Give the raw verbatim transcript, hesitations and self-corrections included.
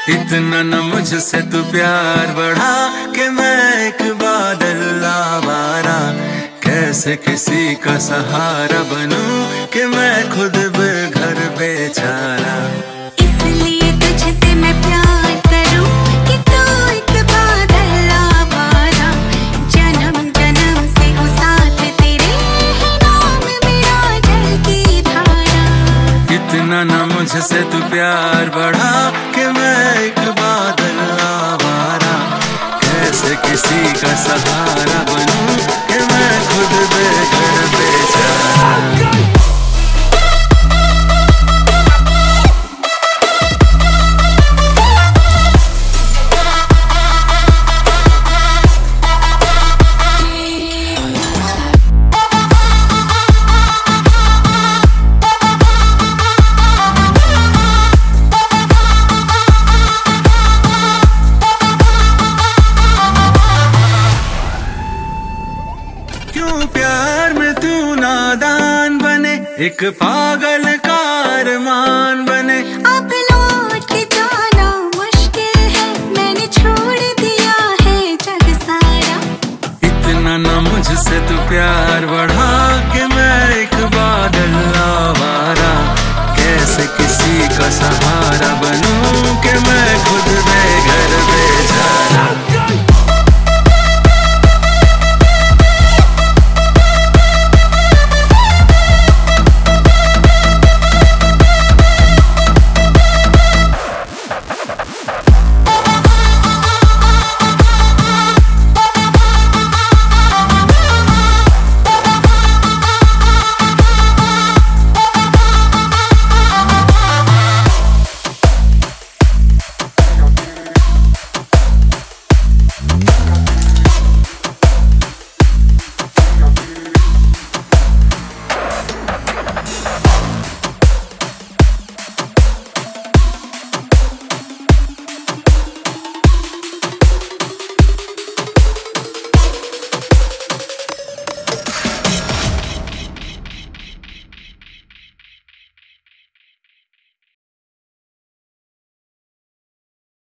इतना न मुझसे तू प्यार बढ़ा कि मैं एक बादल आवारा। कैसे किसी का सहारा बनूं कि मैं खुद बेघर बेचारा। इसलिए तुझसे मैं प्यार करूं कि तू एक बादल आवारा। जन्म जन्म से हो साथ तेरे, है नाम मेरा जल की धारा। इतना न मुझसे तू प्यार बढ़ा कि मैं एक बादल आवारा। कैसे किसी का सहारा बनूं कि मैं खुद बेघर बेचारा। क्यों प्यार में तू नादान बने, एक पागल का अरमान बने।